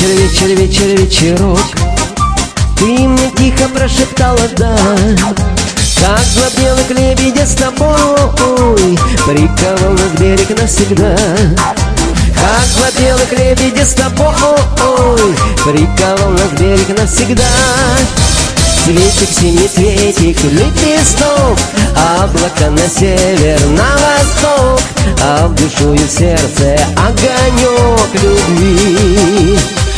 Вечер, вечер, вечер, вечерок, ты мне тихо прошептала «да». Как два белых лебедя с тобой приковал нас берег навсегда. Как два белых лебедя с тобой приковал нас берег навсегда. Цветик, синий цветик, лепесток, облака на север, на восток, а в душу и в сердце огонек любви.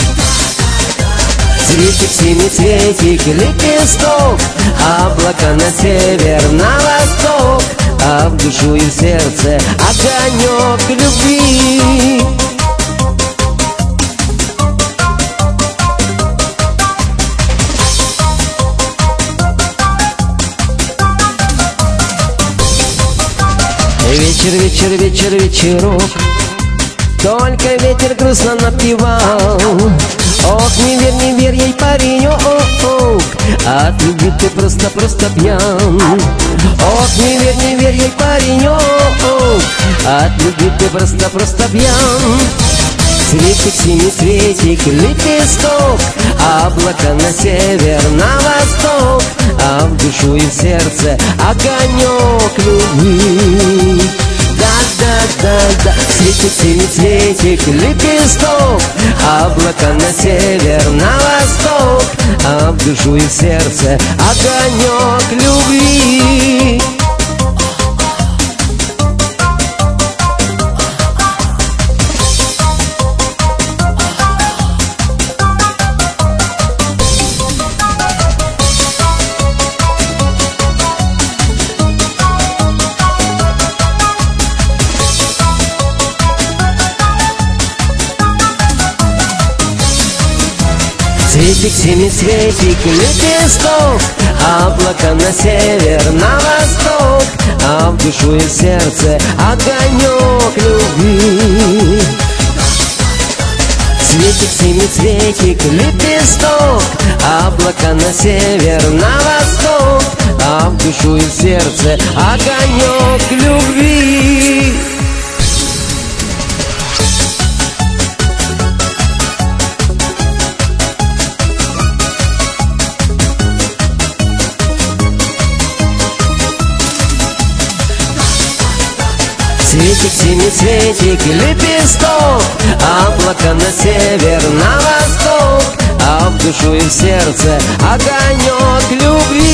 Цветик, синий цветик, лепесток, облака на север, на восток, а в душу и в сердце огонек любви. Вечер, вечер, вечер, вечерок, только ветер грустно напевал. Ох, не верь, не верь ей, паренек, от любви ты просто пьян. Ох, не верь ей, паренек, от любви ты просто пьян. Цветик, синий цветик, лепесток, облака на север, на восток, а в душу и в сердце огонек любви. Да-да-да-да, цветик, синий цветик, лепесток, облака на север, на восток, а в душу и в сердце огонек любви. Цветик, синий цветик, лепесток, облака на север, на восток, а в душу и в сердце огонек любви. Цветик, синий цветик, лепесток, облака на север, на восток, а в душу и в сердце огонек любви. Цветик, синий цветик, лепесток, облака на север, на восток, а в душу и в сердце огонек любви.